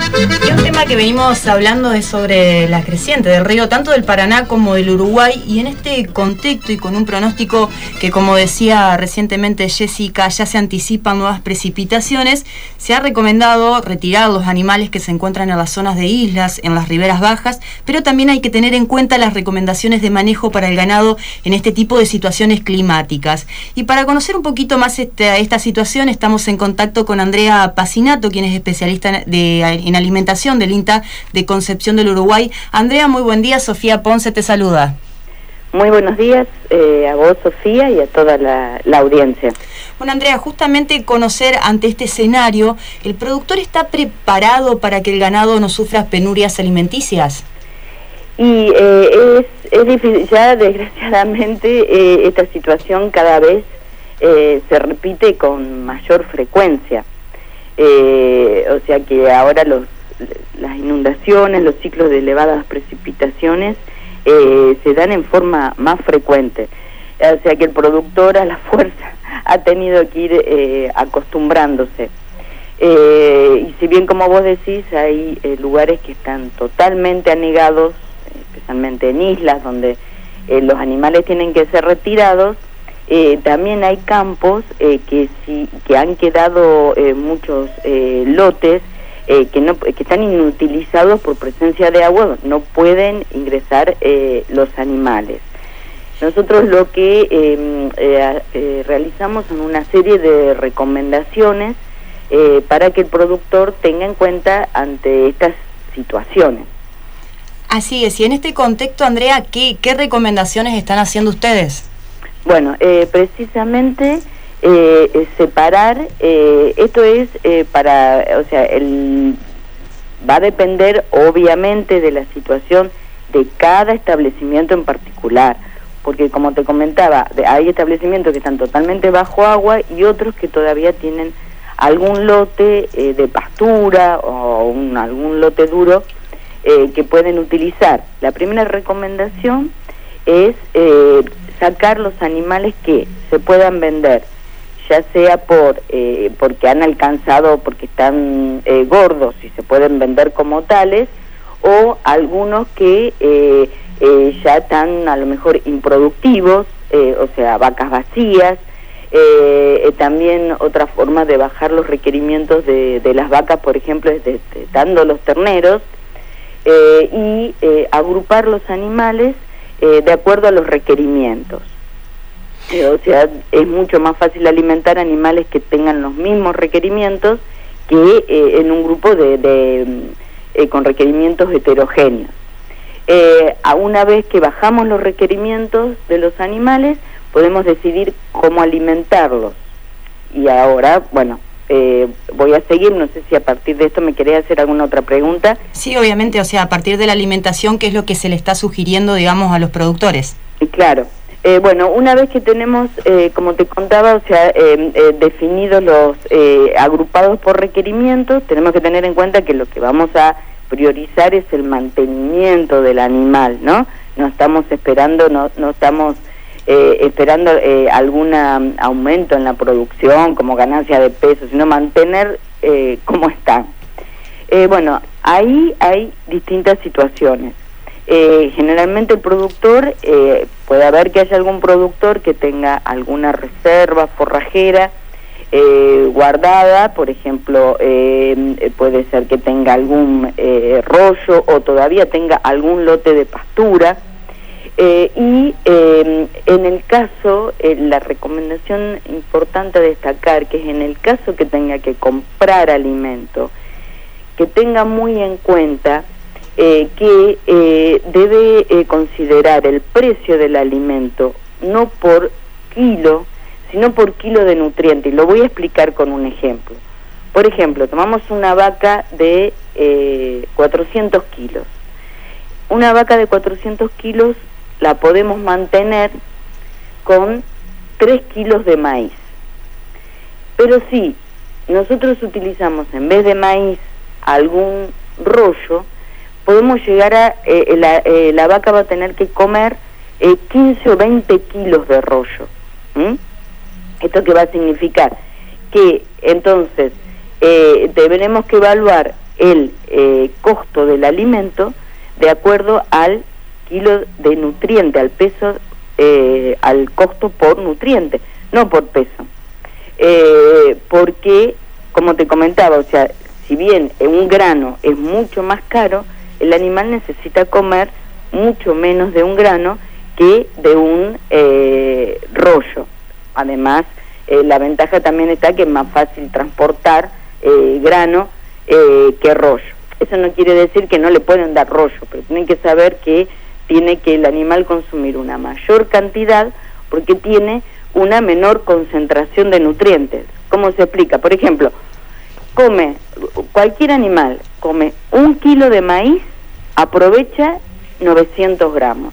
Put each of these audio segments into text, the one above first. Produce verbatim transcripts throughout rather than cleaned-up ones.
Y un tema que venimos hablando es sobre la creciente del río, tanto del Paraná como del Uruguay, y en este contexto y con un pronóstico que, como decía recientemente Jessica, ya se anticipan nuevas precipitaciones, se ha recomendado retirar los animales que se encuentran en las zonas de islas, en las riberas bajas, pero también hay que tener en cuenta las recomendaciones de manejo para el ganado en este tipo de situaciones climáticas. Y para conocer un poquito más esta, esta situación, estamos en contacto con Andrea Pacinato, quien es especialista de, en alimentación del INTA de Concepción del Uruguay. Andrea, muy buen día. Sofía Ponce te saluda. Muy buenos días eh, a vos, Sofía, y a toda la, la audiencia. Bueno, Andrea, justamente conocer ante este escenario, ¿el productor está preparado para que el ganado no sufra penurias alimenticias? Y eh, es, es difícil, ya desgraciadamente eh, esta situación cada vez eh, se repite con mayor frecuencia. Eh, o sea que ahora los las inundaciones, los ciclos de elevadas precipitaciones eh, se dan en forma más frecuente. O sea que el productor a la fuerza ha tenido que ir eh, acostumbrándose. Eh, y si bien, como vos decís, hay eh, lugares que están totalmente anegados, especialmente en islas donde eh, los animales tienen que ser retirados, eh, también hay campos eh, que, sí, que han quedado eh, muchos eh, lotes Eh, que no que están inutilizados por presencia de agua, no pueden ingresar eh, los animales. Nosotros lo que eh, eh, eh, realizamos son una serie de recomendaciones eh, para que el productor tenga en cuenta ante estas situaciones. Así es, y en este contexto, Andrea, ¿qué, qué recomendaciones están haciendo ustedes? Bueno, eh, precisamente... Eh, separar, eh, esto es eh, para, o sea, el, va a depender obviamente de la situación de cada establecimiento en particular, porque como te comentaba, hay establecimientos que están totalmente bajo agua y otros que todavía tienen algún lote eh, de pastura o un, algún lote duro eh, que pueden utilizar. La primera recomendación es eh, sacar los animales que se puedan vender, ya sea por eh, porque han alcanzado, porque están eh, gordos y se pueden vender como tales, o algunos que eh, eh, ya están a lo mejor improductivos, eh, o sea, vacas vacías. Eh, eh, también otra forma de bajar los requerimientos de, de las vacas, por ejemplo, es de, de, dando los terneros eh, y eh, agrupar los animales eh, de acuerdo a los requerimientos. O sea, es mucho más fácil alimentar animales que tengan los mismos requerimientos que eh, en un grupo de, de eh, con requerimientos heterogéneos. Eh, a una vez que bajamos los requerimientos de los animales, podemos decidir cómo alimentarlos. Y ahora, bueno, eh, voy a seguir, no sé si a partir de esto me querés hacer alguna otra pregunta. Sí, obviamente, o sea, a partir de la alimentación, ¿qué es lo que se le está sugiriendo, digamos, a los productores? Claro. Eh, bueno, una vez que tenemos, eh, como te contaba, o sea, eh, eh, definidos los, eh, agrupados por requerimientos, tenemos que tener en cuenta que lo que vamos a priorizar es el mantenimiento del animal, ¿no? No estamos esperando, no, no estamos eh, esperando eh, algún aumento en la producción como ganancia de peso, sino mantener eh, como están. Eh, bueno, ahí hay distintas situaciones. Eh, generalmente el productor, eh, puede haber que haya algún productor que tenga alguna reserva forrajera eh, guardada, por ejemplo, eh, puede ser que tenga algún eh, rollo o todavía tenga algún lote de pastura, eh, y eh, en el caso, eh, la recomendación importante a destacar, que es en el caso que tenga que comprar alimento, que tenga muy en cuenta Eh, que eh, debe eh, considerar el precio del alimento no por kilo, sino por kilo de nutriente. Y lo voy a explicar con un ejemplo. Por ejemplo, tomamos una vaca de eh, cuatrocientos kilos. Una vaca de cuatrocientos kilos la podemos mantener con tres kilos de maíz. Pero si nosotros utilizamos en vez de maíz algún rollo, podemos llegar a, eh, la, eh, la vaca va a tener que comer eh, quince o veinte kilos de rollo. ¿Mm? ¿Esto qué va a significar? Que entonces eh, tenemos que evaluar el eh, costo del alimento de acuerdo al kilo de nutriente, al peso, eh, al costo por nutriente, no por peso. Eh, porque, como te comentaba, o sea, si bien un grano es mucho más caro, el animal necesita comer mucho menos de un grano que de un eh, rollo. Además, eh, la ventaja también está que es más fácil transportar eh, grano eh, que rollo. Eso no quiere decir que no le pueden dar rollo, pero tienen que saber que tiene que el animal consumir una mayor cantidad porque tiene una menor concentración de nutrientes. ¿Cómo se explica? Por ejemplo, come, cualquier animal come un kilo de maíz, aprovecha novecientos gramos.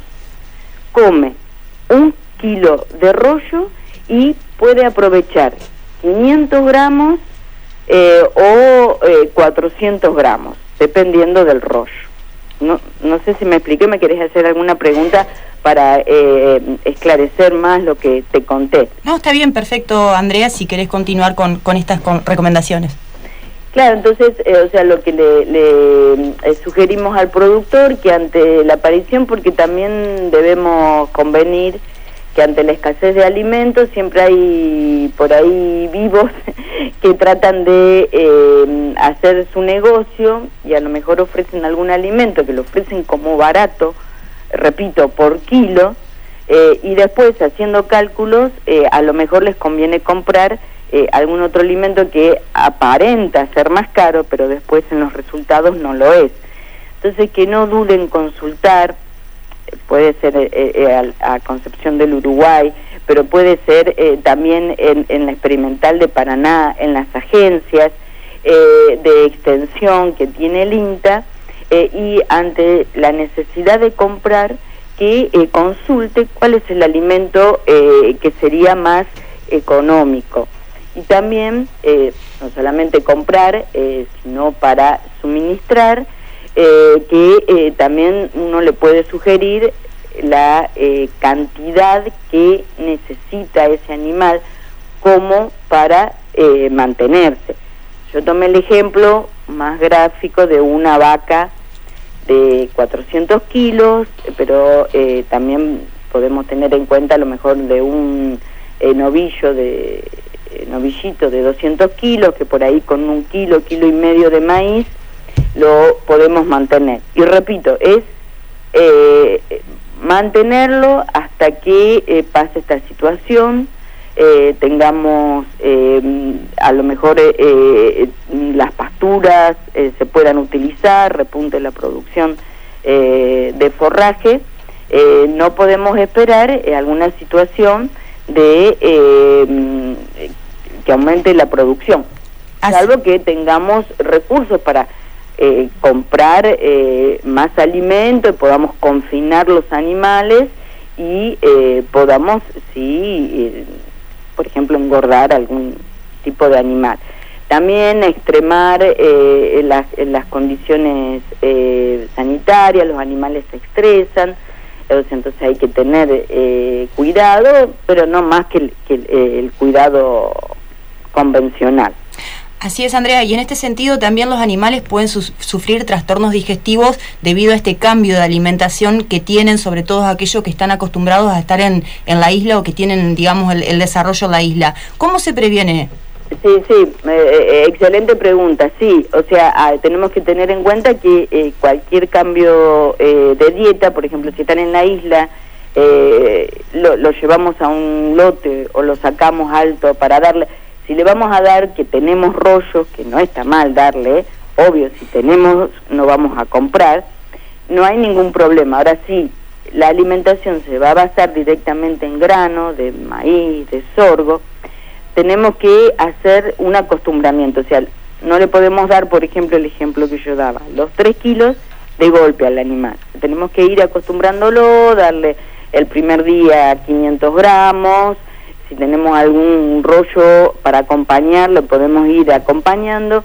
Come un kilo de rollo y puede aprovechar quinientos gramos eh, o eh, cuatrocientos gramos, dependiendo del rollo. No, no sé si me expliqué, ¿me querés hacer alguna pregunta para eh, esclarecer más lo que te conté? No, está bien, perfecto, Andrea, si querés continuar con, con estas con recomendaciones. Claro, entonces, eh, o sea, lo que le, le eh, sugerimos al productor, que ante la aparición, porque también debemos convenir que ante la escasez de alimentos siempre hay por ahí vivos que tratan de eh, hacer su negocio y a lo mejor ofrecen algún alimento que lo ofrecen como barato, repito, por kilo, eh, y después haciendo cálculos eh, a lo mejor les conviene comprar eh, algún otro alimento que aparenta ser más caro, pero después en los resultados no lo es. Entonces que no duden en consultar, puede ser eh, eh, a, a Concepción del Uruguay, pero puede ser eh, también en, en la experimental de Paraná, en las agencias eh, de extensión que tiene el INTA, eh, y ante la necesidad de comprar, que eh, consulte cuál es el alimento eh, que sería más económico. Y también, eh, no solamente comprar, eh, sino para suministrar, Eh, que eh, también uno le puede sugerir la eh, cantidad que necesita ese animal como para eh, mantenerse. Yo tomé el ejemplo más gráfico de una vaca de cuatrocientos kilos, pero eh, también podemos tener en cuenta a lo mejor de un eh, novillo de eh, novillito de doscientos kilos, que por ahí con un kilo, kilo y medio de maíz lo podemos mantener. Y repito, es eh, mantenerlo hasta que eh, pase esta situación, eh, tengamos eh, a lo mejor eh, eh, las pasturas eh, se puedan utilizar, repunte la producción eh, de forraje. Eh, no podemos esperar eh, alguna situación de eh, que aumente la producción, salvo que tengamos recursos para Eh, comprar eh, más alimento y podamos confinar los animales y eh, podamos, sí, eh, por ejemplo, engordar algún tipo de animal. También extremar eh, en las, en las condiciones eh, sanitarias, los animales se estresan, entonces hay que tener eh, cuidado, pero no más que el, que el, eh, el cuidado convencional. Así es, Andrea, y en este sentido también los animales pueden su sufrir trastornos digestivos debido a este cambio de alimentación que tienen, sobre todo aquellos que están acostumbrados a estar en, en la isla o que tienen, digamos, el, el desarrollo en la isla. ¿Cómo se previene? Sí, sí, eh, excelente pregunta, sí, o sea, ah, tenemos que tener en cuenta que eh, cualquier cambio eh, de dieta, por ejemplo, si están en la isla, eh, lo, lo llevamos a un lote o lo sacamos alto para darle... Si le vamos a dar que tenemos rollos, que no está mal darle, obvio, si tenemos no vamos a comprar, no hay ningún problema. Ahora sí, la alimentación se va a basar directamente en grano, de maíz, de sorgo, tenemos que hacer un acostumbramiento, o sea, no le podemos dar, por ejemplo, el ejemplo que yo daba, los tres kilos de golpe al animal. Tenemos que ir acostumbrándolo, darle el primer día quinientos gramos, si tenemos algún rollo para acompañarlo, podemos ir acompañando.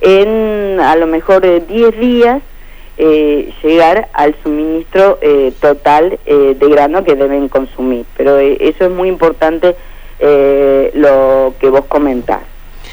En a lo mejor eh, diez días eh, llegar al suministro eh, total eh, de grano que deben consumir. Pero eh, eso es muy importante, eh, lo que vos comentás.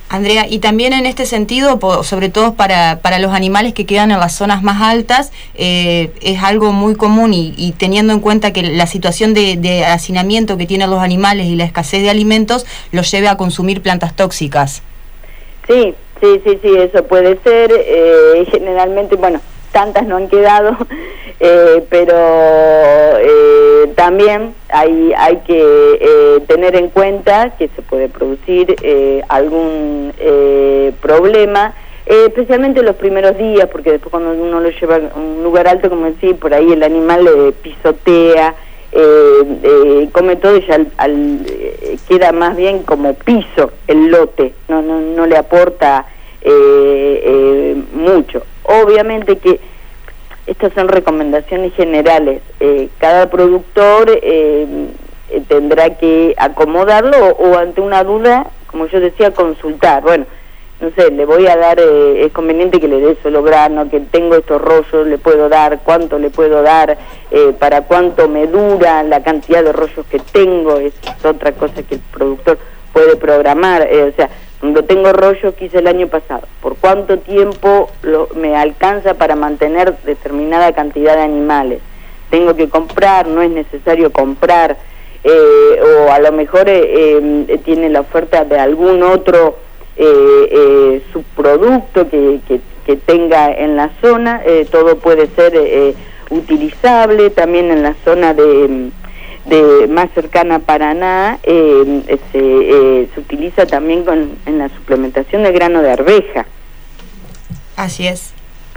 Andrea, y también en este sentido, sobre todo para, para los animales que quedan en las zonas más altas, eh, es algo muy común y, y teniendo en cuenta que la situación de, de hacinamiento que tienen los animales y la escasez de alimentos los lleve a consumir plantas tóxicas. Sí, sí, sí, sí, eso puede ser. Eh, generalmente, bueno, tantas no han quedado, eh, pero eh, también hay, hay que eh, tener en cuenta que se puede producir eh, algún eh, problema, eh, especialmente los primeros días, porque después cuando uno lo lleva a un lugar alto, como decía, por ahí el animal le pisotea, eh, eh, come todo y ya al, al, eh, queda más bien como piso el lote, no, no, no le aporta eh, eh, mucho. Obviamente que estas son recomendaciones generales, eh, cada productor eh, eh, tendrá que acomodarlo o, o ante una duda, como yo decía, consultar. Bueno, no sé, le voy a dar, eh, es conveniente que le dé solo grano, que tengo estos rollos, le puedo dar, cuánto le puedo dar, eh, para cuánto me dura, la cantidad de rollos que tengo, es otra cosa que el productor puede programar, eh, o sea, cuando tengo rollos que hice el año pasado, ¿por cuánto tiempo lo, me alcanza para mantener determinada cantidad de animales? Tengo que comprar, no es necesario comprar, eh, o a lo mejor eh, eh, tiene la oferta de algún otro eh, eh, subproducto que, que, que tenga en la zona, eh, todo puede ser eh, utilizable, también en la zona de... de más cercana a Paraná, eh, se, eh, se utiliza también con, en la suplementación de grano de arveja. Así es.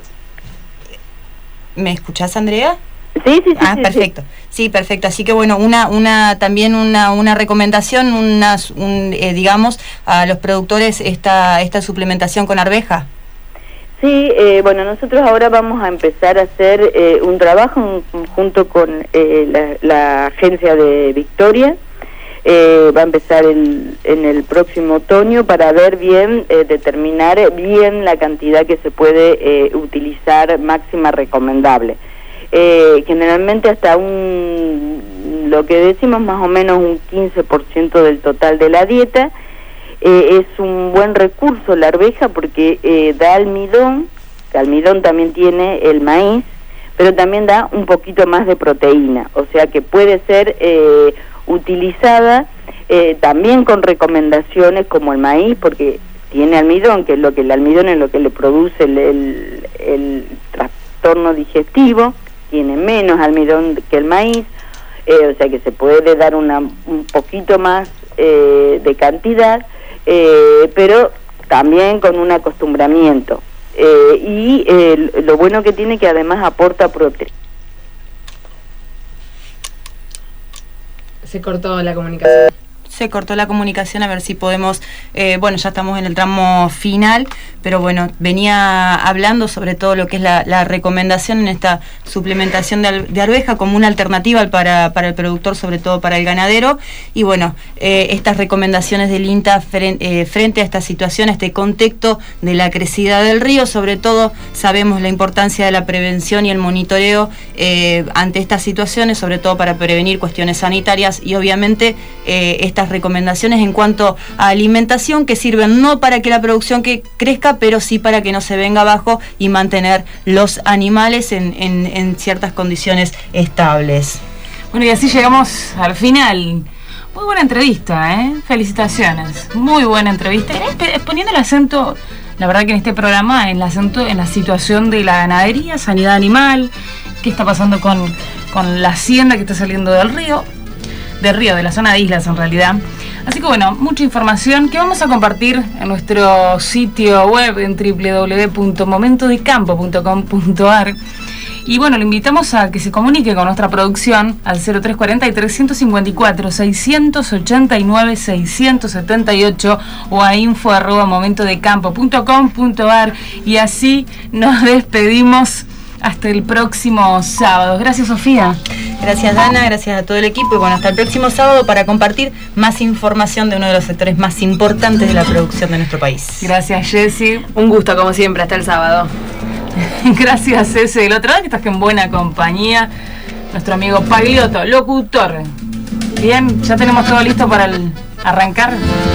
¿Me escuchás, Andrea? Sí, sí, sí. Ah, sí, perfecto. Sí. Sí, perfecto. Así que bueno, una, una, también una, una recomendación, una, un, eh, digamos, a los productores esta, esta suplementación con arveja. Sí, eh, bueno, nosotros ahora vamos a empezar a hacer eh, un trabajo junto con eh, la, la agencia de Victoria. Eh, va a empezar el, en el próximo otoño para ver bien, eh, determinar bien la cantidad que se puede eh, utilizar máxima recomendable. Eh, generalmente hasta un, lo que decimos más o menos un quince por ciento del total de la dieta. Eh, es un buen recurso la arveja porque eh, da almidón, que almidón también tiene el maíz, pero también da un poquito más de proteína, o sea que puede ser eh, utilizada eh, también con recomendaciones como el maíz, porque tiene almidón, que es lo que el almidón es lo que le produce el, el, el trastorno digestivo, tiene menos almidón que el maíz, eh, o sea que se puede dar una, un poquito más eh, de cantidad, Eh, pero también con un acostumbramiento eh, y eh, lo bueno que tiene que además aporta proteína. Se cortó la comunicación. Se cortó la comunicación, a ver si podemos, eh, bueno, ya estamos en el tramo final, pero bueno, venía hablando sobre todo lo que es la, la recomendación en esta suplementación de, de arveja como una alternativa para, para el productor, sobre todo para el ganadero, y bueno, eh, estas recomendaciones del INTA frente, eh, frente a esta situación, a este contexto de la crecida del río, sobre todo sabemos la importancia de la prevención y el monitoreo eh, ante estas situaciones, sobre todo para prevenir cuestiones sanitarias y obviamente eh, estas recomendaciones en cuanto a alimentación que sirven no para que la producción que crezca, pero sí para que no se venga abajo y mantener los animales en, en, en ciertas condiciones estables. Bueno, y así llegamos al final. Muy buena entrevista, ¿eh? Felicitaciones. Muy buena entrevista. Poniendo el acento, la verdad que en este programa, el acento en la situación de la ganadería, sanidad animal, qué está pasando con, con la hacienda que está saliendo del río. del río, de la zona de islas en realidad. Así que bueno, mucha información que vamos a compartir en nuestro sitio web en doble u doble u doble u punto momento de campo punto com punto a r. Y bueno, le invitamos a que se comunique con nuestra producción al cero tres cuarenta y tres cincuenta y cuatro seiscientos ochenta y nueve seiscientos setenta y ocho o a info arroba momento de campo punto com punto a r. Y así nos despedimos hasta el próximo sábado. Gracias, Sofía. Gracias, Dana, gracias a todo el equipo y bueno, hasta el próximo sábado para compartir más información de uno de los sectores más importantes de la producción de nuestro país. Gracias, Jessy. Un gusto, como siempre, hasta el sábado. Gracias, ese. El otro lado que estás en buena compañía, nuestro amigo Pagliotto, locutor. Bien, ya tenemos todo listo para el arrancar.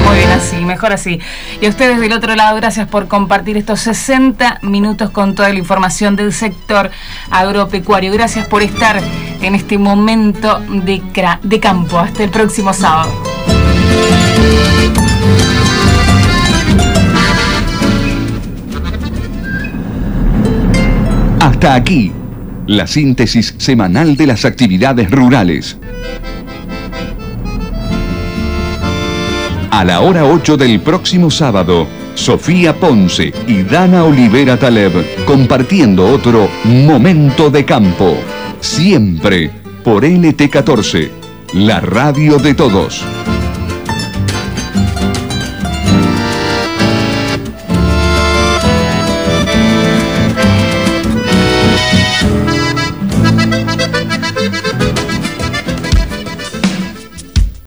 Muy bien así, mejor así. Y a ustedes del otro lado, gracias por compartir estos sesenta minutos con toda la información del sector agropecuario. Gracias por estar en este momento de, de campo. Hasta el próximo sábado. Hasta aquí, la síntesis semanal de las actividades rurales. A la hora ocho del próximo sábado, Sofía Ponce y Dana Olivera Taleb compartiendo otro Momento de Campo. Siempre por L T catorce, la radio de todos.